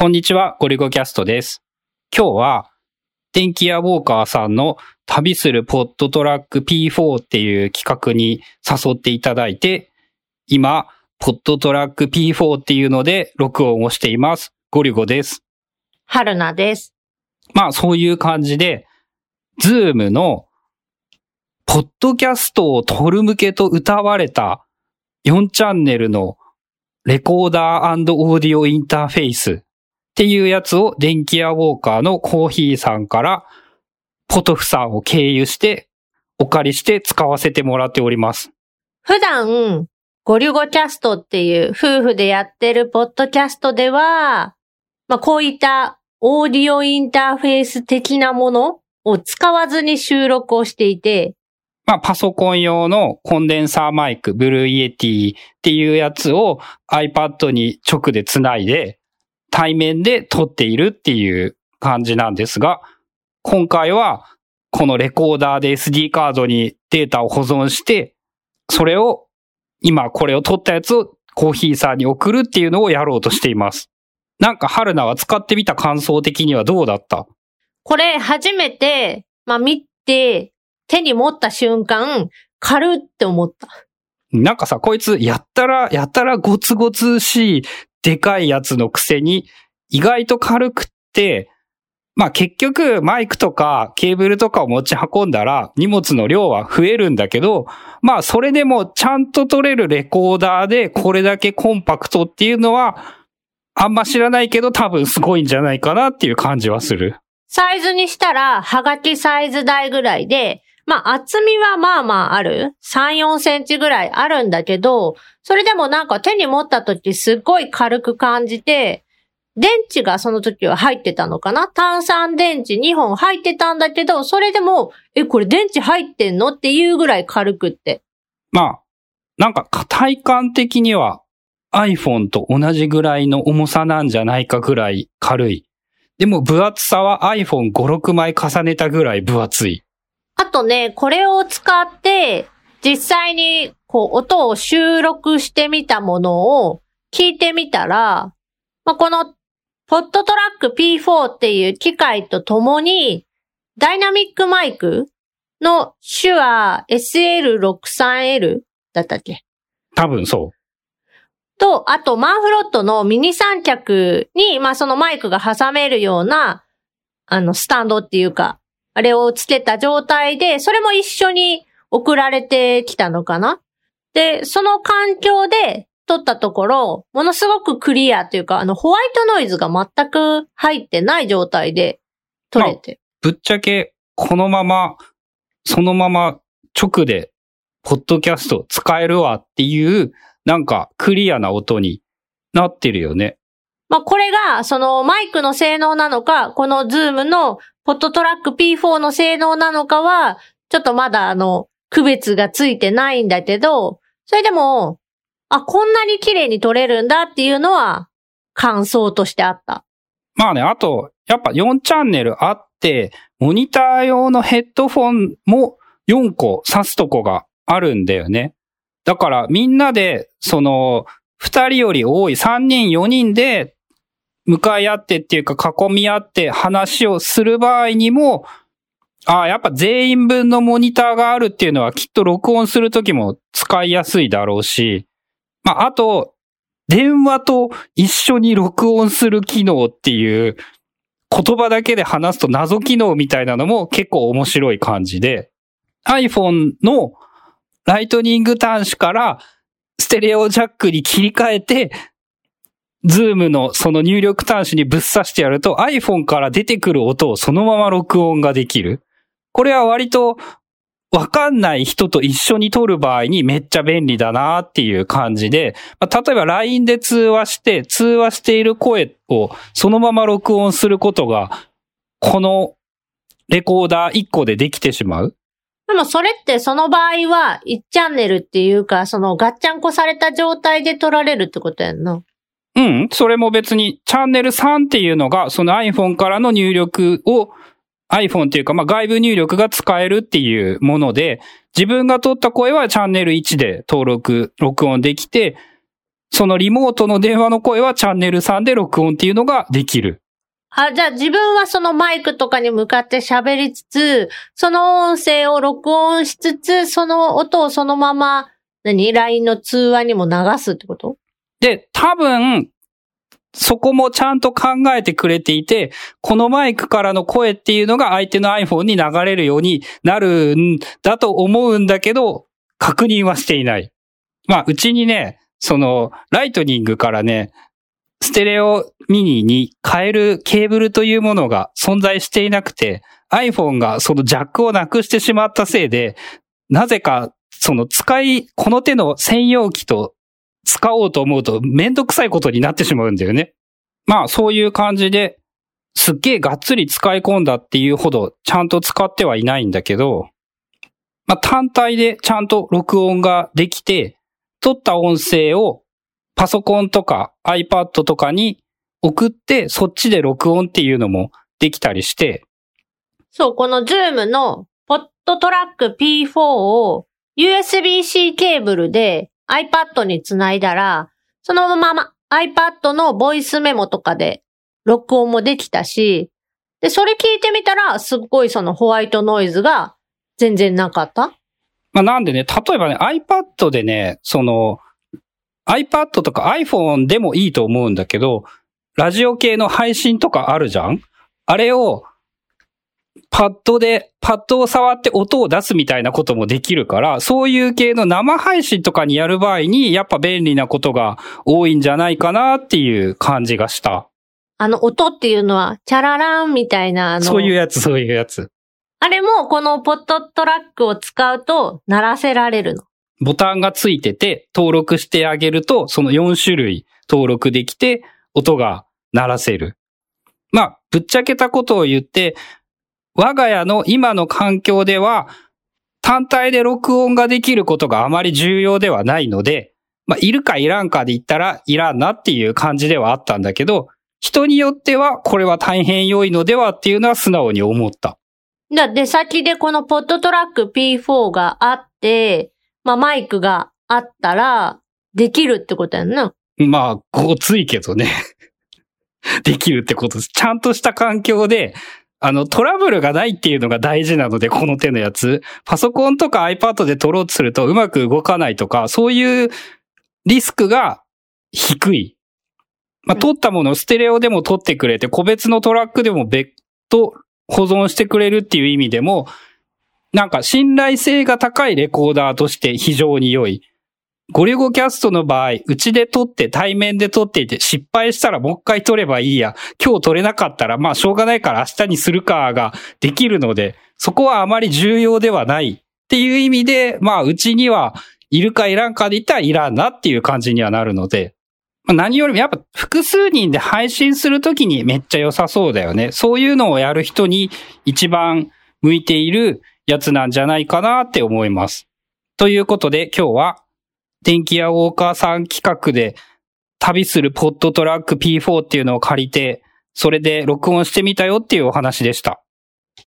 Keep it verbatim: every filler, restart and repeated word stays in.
こんにちは、ゴリゴキャストです。今日は、電気屋ウォーカーさんの旅するポッドトラック ピーフォー っていう企画に誘っていただいて、今、ポッドトラック ピーフォー っていうので録音をしています。ゴリゴです。 春菜です。 まあ、そういう感じで、ズームの、ポッドキャストを撮る向けと謳われたよんチャンネルのレコーダー&オーディオインターフェースっていうやつを電気屋ウォーカーのコーヒーさんからポトフさんを経由してお借りして使わせてもらっております。 普段ゴリゴキャストっていう夫婦でやってるポッドキャストでは、まあこういったオーディオインターフェース的なものを使わずに収録をしていて、 まあパソコン用のコンデンサーマイク、ブルーイエティっていうやつを iPad に直でつないで対面で撮っているっていう感じなんですが、今回はこのレコーダーで エスディー カードにデータを保存して、それを今これを撮ったやつをコーヒーさんに送るっていうのをやろうとしています。なんか春菜は使ってみた感想的にはどうだった？ これ初めて、まあ見て手に持った瞬間軽って思った。 なんかさ、こいつやったらやったらゴツゴツしいでかいやつのくせに意外と軽くって、まあ結局マイクとかケーブルとかを持ち運んだら荷物の量は増えるんだけど、まあそれでもちゃんと撮れるレコーダーでこれだけコンパクトっていうのはあんま知らないけど多分すごいんじゃないかなっていう感じはする。 サイズにしたらはがきサイズ大ぐらいで、まあ厚みはまあまあある。さん、よんセンチぐらいあるんだけど、それでもなんか手に持った時すっごい軽く感じて、電池がその時は入ってたのかな？単三電池にほん入ってたんだけど、それでも、え、これ電池入ってんのっていうぐらい軽くって。 まあ、なんか体感的には iPhone と同じぐらいの重さなんじゃないかぐらい軽い。でも分厚さは アイフォンご、ろくまい重ねたぐらい分厚い。 あとね、これを使って実際にこう音を収録してみたものを聞いてみたら、まあ、このポッドトラック ピーフォー っていう機械とともにダイナミックマイクの手話 エスエルろくじゅうさんエル だったっけ？ 多分そう。 と、あとマンフロットのミニ三脚に、まあそのマイクが挟めるような、あのスタンドっていうか、あれをつけた状態で、それも一緒に送られてきたのかな？で、その環境で撮ったところ、ものすごくクリアというか、あのホワイトノイズが全く入ってない状態で撮れて。 まあ、ぶっちゃけ、このまま、そのまま直で、ポッドキャスト使えるわっていう、なんかクリアな音になってるよね。 まあこれが、そのマイクの性能なのか、このズームのポッドトラック ピーフォー の性能なのかは、ちょっとまだあの、区別がついてないんだけど、それでも、あ、こんなに綺麗に撮れるんだっていうのは、感想としてあった。 まあね、あと、やっぱよんチャンネルあって、モニター用のヘッドフォンもよんこ挿すとこがあるんだよね。だからみんなで、その、ふたりより多いさんにんよにんで、向かい合ってっていうか囲み合って話をする場合にも、ああ、やっぱ全員分のモニターがあるっていうのはきっと録音するときも使いやすいだろうし、まあ、あと、電話と一緒に録音する機能っていう言葉だけで話すと謎機能みたいなのも結構面白い感じで、iPhone のライトニング端子からステレオジャックに切り替えて、ズームのその入力端子にぶっ刺してやると iPhone から出てくる音をそのまま録音ができる。これは割とわかんない人と一緒に撮る場合にめっちゃ便利だなっていう感じで、まあ、例えば ライン で通話して、通話している声をそのまま録音することが、このレコーダーいっこでできてしまう。 でもそれってその場合はいちチャンネルっていうか、そのガッチャンコされた状態で撮られるってことやんな。 うん、それも別にチャンネルさんっていうのがその iPhone からの入力を iPhone っていうかまあ外部入力が使えるっていうもので、自分が取った声はチャンネルいちで登録、録音できて、 そのリモートの電話の声はチャンネルさんで録音っていうのができる。 あ、じゃあ自分はそのマイクとかに向かって喋りつつ、その音声を録音しつつ、その音をそのまま、何 ?ライン の通話にも流すってこと？ で、多分、そこもちゃんと考えてくれていて、このマイクからの声っていうのが相手の iPhone に流れるようになるんだと思うんだけど、確認はしていない。まあ、うちにね、その、ライトニングからね、ステレオミニに変えるケーブルというものが存在していなくて、iPhone がそのジャックをなくしてしまったせいで、なぜかその使い、この手の専用機と使おうと思うとめんどくさいことになってしまうんだよね。まあそういう感じで、すっげえがっつり使い込んだっていうほどちゃんと使ってはいないんだけど、まあ単体でちゃんと録音ができて、撮った音声をパソコンとか iPad とかに送ってそっちで録音っていうのもできたりして。 そう、この Zoom のポットトラック ピーフォー を ユーエスビー-C ケーブルで iPad につないだら、そのまま iPad のボイスメモとかで録音もできたし、で、それ聞いてみたらすっごいそのホワイトノイズが全然なかった。 まあなんでね、例えばね、iPad でね、その、iPad とか iPhone でもいいと思うんだけど、ラジオ系の配信とかあるじゃん？あれを、パッドで、パッドを触って音を出すみたいなこともできるから、そういう系の生配信とかにやる場合に、やっぱ便利なことが多いんじゃないかなっていう感じがした。 あの音っていうのは、チャラランみたいなあの。 そういうやつ、そういうやつ。 あれもこのポットトラックを使うと鳴らせられるの。 ボタンがついてて登録してあげるとそのよん種類登録できて音が鳴らせる。まあ、ぶっちゃけたことを言って我が家の今の環境では単体で録音ができることがあまり重要ではないので、まあ、いるかいらんかで言ったらいらんなっていう感じではあったんだけど、人によってはこれは大変良いのではっていうのは素直に思った。 だって先でこのポットトラック ピーフォー があって、まあマイクがあったらできるってことやんな。 まあ、ごついけどね。できるってことです。ちゃんとした環境で、あの、トラブルがないっていうのが大事なので、この手のやつ。パソコンとか iPad で撮ろうとするとうまく動かないとか、そういうリスクが低い。まあ、撮ったものをステレオでも撮ってくれて、個別のトラックでも別途保存してくれるっていう意味でも、なんか信頼性が高いレコーダーとして非常に良い。ゴリゴキャストの場合、うちで撮って対面で撮っていて失敗したらもう一回撮ればいいや。今日撮れなかったらまあしょうがないから明日にするかができるので、そこはあまり重要ではないっていう意味で、まあうちにはいるかいらんかで言ったらいらんなっていう感じにはなるので、まあ、何よりもやっぱ複数人で配信するときにめっちゃ良さそうだよね。そういうのをやる人に一番向いているやつなんじゃないかなって思います。ということで今日は電気屋ウォーカーさん企画で旅するポットトラック ピーフォー っていうのを借りて、それで録音してみたよっていうお話でした。